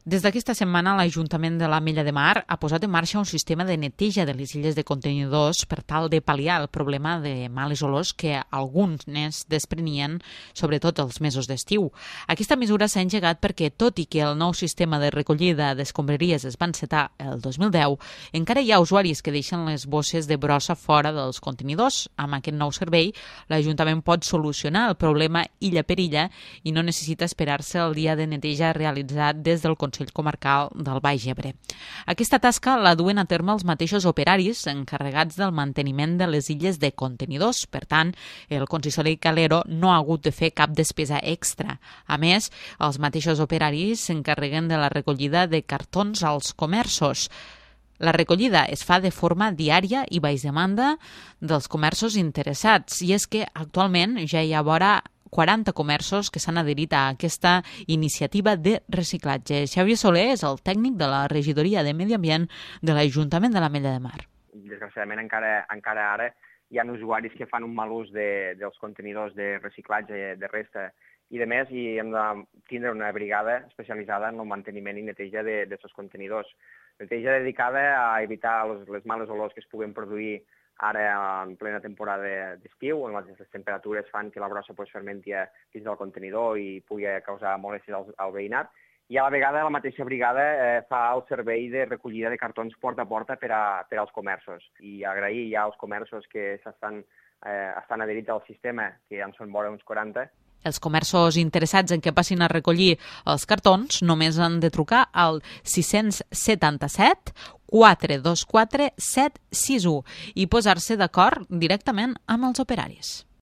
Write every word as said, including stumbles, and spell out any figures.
Des d'aquesta setmana, l'Ajuntament de l'Ametlla de Mar ha posat en marxa un sistema de neteja de les illes de contenidors per tal de pal·liar el problema de males olors que alguns n'es desprenien, sobretot els mesos d'estiu. Aquesta mesura s'ha engegat perquè, tot i que el nou sistema de recollida d'escombraries es va encetar el dos mil deu, encara hi ha usuaris que deixen les bosses de brossa fora dels contenidors. Amb aquest nou servei, l'Ajuntament pot solucionar el problema illa per illa i no necessita esperar-se el dia de neteja realitzat des del Consell Comarcal del Baix Ebre. Aquesta tasca la duen a terme els mateixos operaris encarregats del manteniment de les illes de contenidors. Per tant, el consistori Calero no ha hagut de fer cap despesa extra. A més, els mateixos operaris s'encarreguen de la recollida de cartons als comerços. La recollida es fa de forma diària i baix demanda dels comerços interessats, i és que actualment ja hi ha vora quaranta comerços que s'han adherit a aquesta iniciativa de reciclatge. Xavier Soler és el tècnic de la Regidoria de Medi Ambient de l'Ajuntament de l'Ametlla de Mar. Desgraciadament encara, encara ara hi ha usuaris que fan un mal ús de, dels contenidors de reciclatge de resta i de més, i hem de tindre una brigada especialitzada en el manteniment i neteja d'aquests contenidors. Neteja dedicada a evitar les, les males olors que es puguen produir ara en plena temporada d'estiu, on les temperatures fan que la brossa pues, fermenti dins del contenidor i pugui causar molèsties al, al veïnat. I a la vegada la mateixa brigada eh, fa el servei de recollida de cartons porta a porta per, a, per als comerços. I agrair ja als comerços que estan, eh, estan adherits al sistema, que ja en són vora uns quaranta. Els comerços interessats en què passin a recollir els cartons només han de trucar al sis setanta-set quatre dos quatre set sis u i posar-se d'acord directament amb els operaris.